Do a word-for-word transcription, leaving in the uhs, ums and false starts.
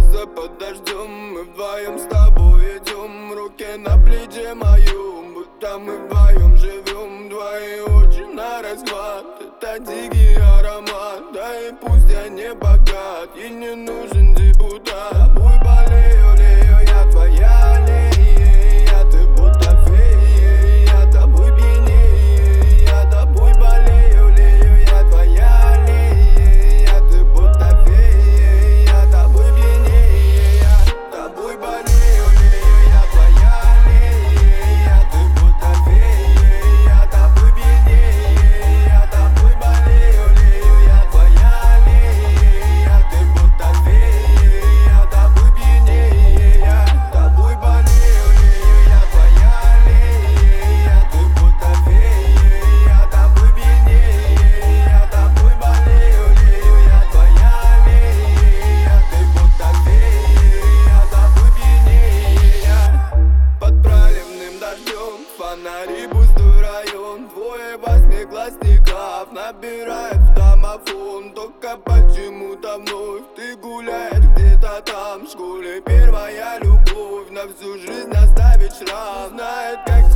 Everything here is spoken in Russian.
солнце под дождем. Мы вдвоем с тобой идем, руки на плече моем, будто мы вдвоем живем. Твои очи на расхват, это дикий аромат. Да и пусть я не богат и не нужен депутат. Тобой болею, лею, я твоя аллея. Ты будто фея, я тобой пьянее. Я тобой болею, лею, я твоя аллея. Ты будто фея, я тобой пьянее. Я тобой болею, лею, я твоя аллея. Ты будто фея, я тобой пьянее. Я тобой болею, лею, я твоя аллея. Ты будто фея, я тобой пьянее. Я тобой болею, лею, я твоя аллея. Ты будто фея, я тобой пьянее. Я тобой болею, лею, я твоя аллея. Ты будто фея, я тобой пьянее. Под проливным дождем фонари, пустой район. Двое восьмиклассников набирают в домофон. Только почему-то вновь ты гуляешь где-то там. В школе первая любовь на всю жизнь оставит шрам. Знает, как